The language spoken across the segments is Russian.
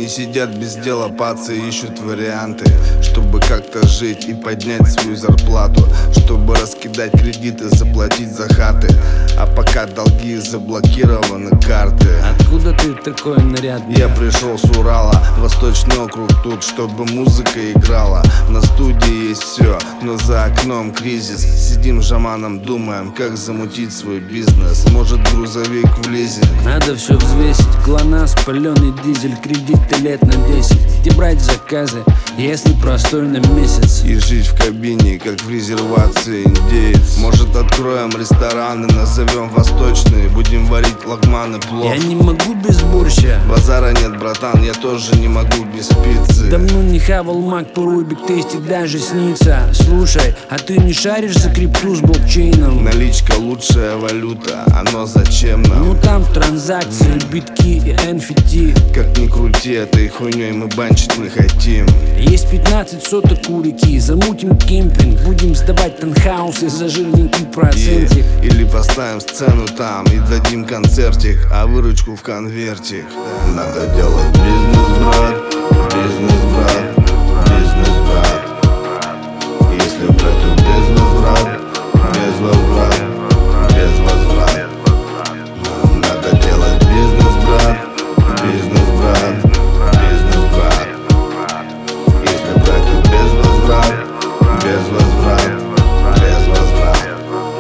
Не сидят без дела, пацы ищут варианты, чтобы как-то жить и поднять свою зарплату, чтобы раскидать кредиты, заплатить за хаты. А пока долги заблокированы карты. Откуда ты такой нарядный? Я пришел с Урала, Восточный округ тут, чтобы музыка играла. На студии есть все, но за окном кризис. Сидим с Жаманом, думаем, как замутить свой бизнес. Может, грузовик влезет. Надо все взвесить, ГЛОНАСС, паленый дизель, кредиты лет на 10. Где брать заказы, если простой на месяц? И жить в кабине, как в резервации индеец. Может, откроем рестораны, назовем восточные, будем варить лагманы, плов. Я не могу без борща. Базара нет, братан, я тоже не могу без пиццы. Давно не хавал мак, порой биг-тейсти даже снится. Слушай, а ты не шаришь за крипту с блокчейном? Наличка лучшая валюта, оно зачем нам? Ну там транзакции, битки и NFT. Как ни крути, этой хуйней мы банчить не хотим. Есть 15 соток у реки, замутим кемпинг, будем сдавать танхаусы за жирненький процентик. Или поставим сцену там и дадим концертик, а выручку в конвертик. Надо делать бизнес, брат, бизнес, брат, бизнес, брат. Если брать, то без возврат, без возврат, без возврат. Надо делать бизнес, брат, бизнес, брат, бизнес, брат. Если брать, то без возврат, без возврат, без возврат.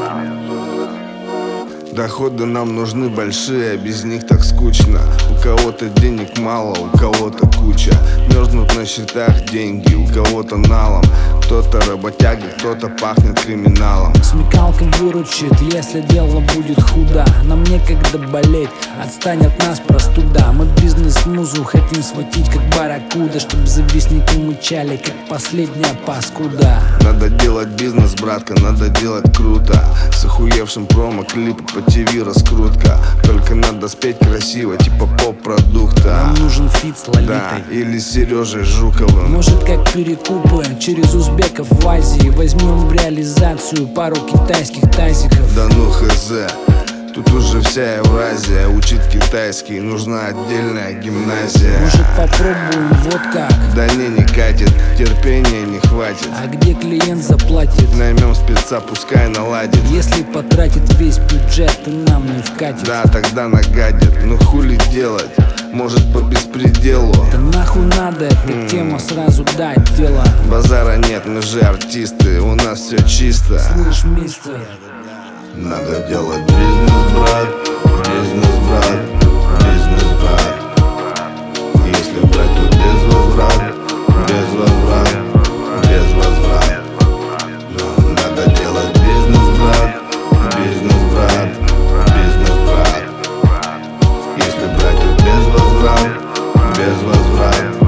Доходы нам нужны большие, а без них так скучно. У кого-то денег мало, у кого-то куча. Мерзнут на счетах деньги, у кого-то налом. Кто-то работяга, кто-то пахнет криминалом. Смекалка выручит, если дело будет худо. Нам некогда болеть, отстань от нас простуда. Мы бизнес-музу хотим схватить как барракуда, чтобы завистники мычали, как последняя паскуда. Надо делать бизнес, братка, надо делать круто. С охуевшим промо-клипом по ТВ раскрутка. Только надо спеть красиво, типа поп-продукта. Нам нужен фит с Лолитой. Да, или с Сережей Жуковым. Может, как перекупы через узбеков в Азии. Возьмем в реализацию пару китайских тазиков. Да ну хз, тут уже вся Евразия учит китайский, нужна отдельная гимназия. Может, попробуем вот как? Да не катит, терпения не хватит. А где клиент заплатит? Наймем спеца, пускай наладит. Если потратит весь бюджет, и нам не вкатит. Да, тогда нагадит, ну хули делать, может по беспределу. Да нахуй надо, эта тема сразу дать дело. Базара нет, мы же артисты, у нас все чисто. Слышь, мистер, надо делать бизнес, брат, бизнес, брат, бизнес, брат. Если брать, то без возврат, без возврат, без возврат. Надо делать бизнес, брат, бизнес, брат, бизнес, брат. Если брать, то без возврат, без возврат.